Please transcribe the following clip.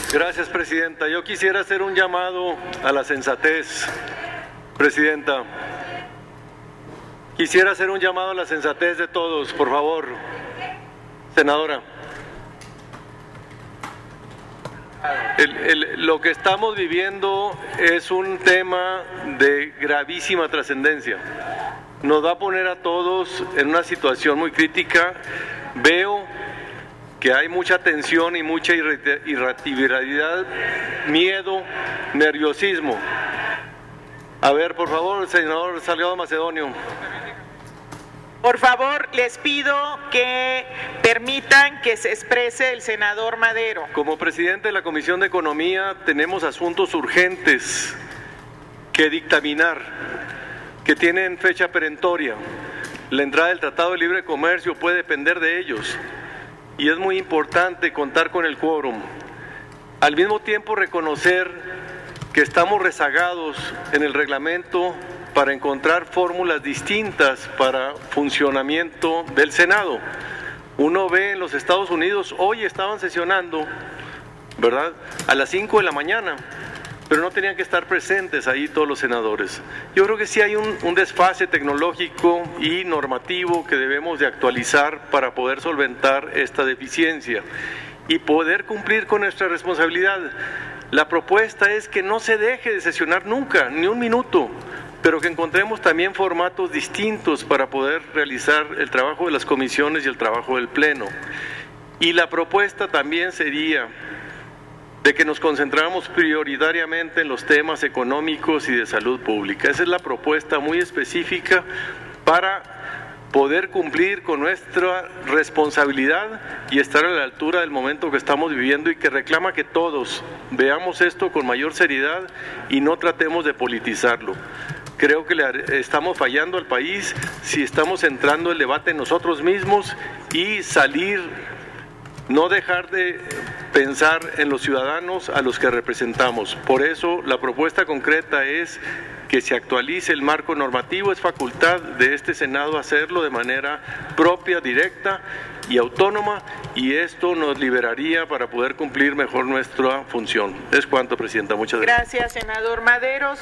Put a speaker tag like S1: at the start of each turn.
S1: Gracias, Presidenta. Yo quisiera hacer un llamado a la sensatez, Presidenta. Quisiera hacer un llamado a la sensatez de todos, por favor. Senadora. Lo que estamos viviendo es un tema de gravísima trascendencia. Nos va a poner a todos en una situación muy crítica. Veo que hay mucha tensión y mucha irritabilidad, miedo, nerviosismo. A ver, por favor, senador Salgado Macedonio.
S2: Por favor, les pido que permitan que se exprese el senador Madero.
S1: Como presidente de la Comisión de Economía, tenemos asuntos urgentes que dictaminar, que tienen fecha perentoria. La entrada del Tratado de Libre Comercio puede depender de ellos y es muy importante contar con el quórum. Al mismo tiempo, reconocer que estamos rezagados en el reglamento para encontrar fórmulas distintas para funcionamiento del Senado. Uno ve en los Estados Unidos, hoy estaban sesionando, ¿verdad?, a las 5 de la mañana, pero no tenían que estar presentes ahí todos los senadores. Yo creo que sí hay un desfase tecnológico y normativo que debemos de actualizar para poder solventar esta deficiencia y poder cumplir con nuestra responsabilidad. La propuesta es que no se deje de sesionar nunca, ni un minuto, pero que encontremos también formatos distintos para poder realizar el trabajo de las comisiones y el trabajo del Pleno. Y la propuesta también sería de que nos concentráramos prioritariamente en los temas económicos y de salud pública. Esa es la propuesta muy específica para poder cumplir con nuestra responsabilidad y estar a la altura del momento que estamos viviendo y que reclama que todos veamos esto con mayor seriedad y no tratemos de politizarlo. Creo que le estamos fallando al país si estamos centrando el debate en nosotros mismos y salir, no dejar de pensar en los ciudadanos a los que representamos. Por eso la propuesta concreta es que se actualice el marco normativo. Es facultad de este Senado hacerlo de manera propia, directa y autónoma, y esto nos liberaría para poder cumplir mejor nuestra función. Es cuanto, Presidenta. Muchas gracias.
S2: Gracias, senador Madero.